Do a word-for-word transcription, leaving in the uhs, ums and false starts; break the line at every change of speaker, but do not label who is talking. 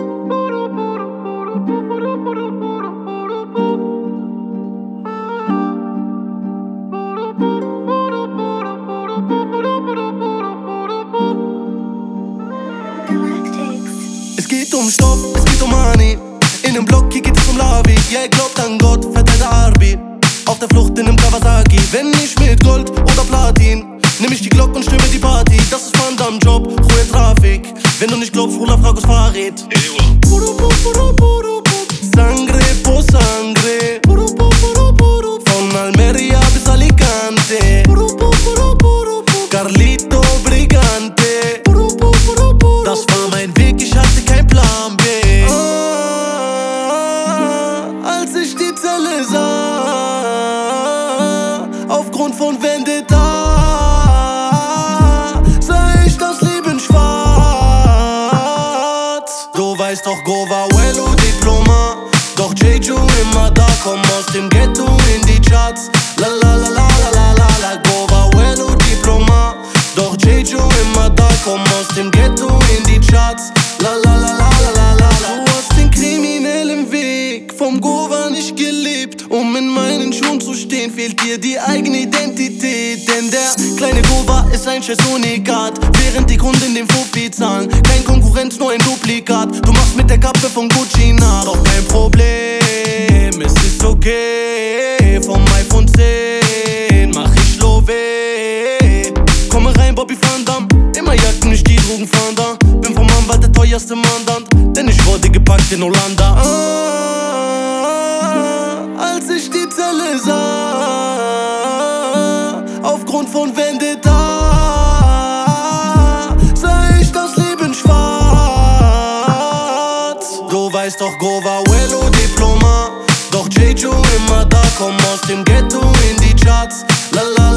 Es geht um Stoff, es geht um Money. In nem Block, hier geht es um Lavi. Ja, ihr glaubt an Gott, verteilt Arbi. Auf der Flucht in nem Kawasaki. Wenn nicht mit Gold oder Platin, nimm ich die Glock und stimme die Party. Das ist Van Damme Job, hohe Trafik. Wenn du nicht glaubst, Rula, frag aus Farid. Sangre po sangre, von Almeria bis Alicante. Carlito Brigante. Das war mein Weg, ich hatte kein Plan B. Ah, als ich die Zelle sah, aufgrund von Vendetta, sah ich das Leben schwarz. Du weißt doch, Gova, Wello, Diploma. Doch Jeju immer da, komm aus dem Ghetto in die Charts. La la la la la la la la, Gova, Wello, Diploma. Doch Jeju immer da, komm aus dem Ghetto in die Charts. La la la la la la la la. Du hast den kriminellen Weg vom Gova nicht gelebt. Um in meinen Schuhen zu stehen, fehlt dir die eigene Identität. Denn der kleine Gova ist ein scheiß Unikat, während die Kunden den Fuffi zahlen. Kein Konkurrenz, nur ein Duplikat. Du machst mit der Kappe von Gucci nach. Doch kein Problem, es ist okay. Vom iPhone zehn mach ich Love. Komme rein, Bobby Van Damme. Immer Jacken, nicht die Drogen fahren da. Bin vom Anwalt der teuerste Mandant, denn ich wurde gepackt in Hollanda. Ah, als ich die Zelle sah, aufgrund von Vendetta, sah ich das Leben schwarz. Du weißt doch, Gova, Wello, Diploma. Doch Jeju immer da, komm aus dem Ghetto in die Charts. La la